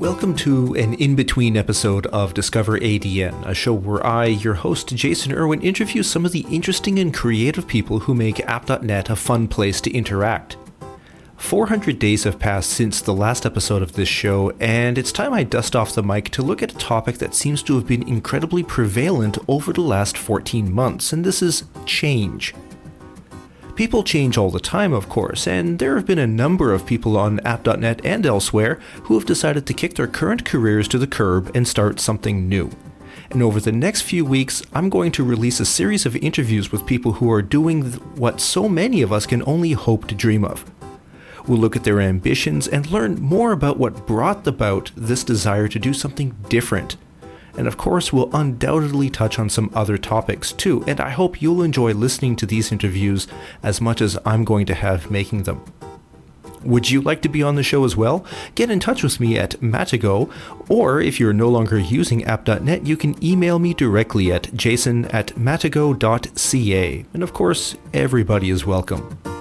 Welcome to an in-between episode of Discover ADN, a show where I, your host Jason Irwin, interview some of the interesting and creative people who make App.net a fun place to interact. 400 days have passed since the last episode of this show, and it's time I dust off the mic to look at a topic that seems to have been incredibly prevalent over the last 14 months, and this is change. People change all the time, of course, and there have been a number of people on App.net and elsewhere who have decided to kick their current careers to the curb and start something new. And over the next few weeks, I'm going to release a series of interviews with people who are doing what so many of us can only hope to dream of. We'll look at their ambitions and learn more about what brought about this desire to do something different. And of course, we'll undoubtedly touch on some other topics too, and I hope you'll enjoy listening to these interviews as much as I'm going to have making them. Would you like to be on the show as well? Get in touch with me at Matago, or if you're no longer using App.net, you can email me directly at jason@matago.ca. And of course, everybody is welcome.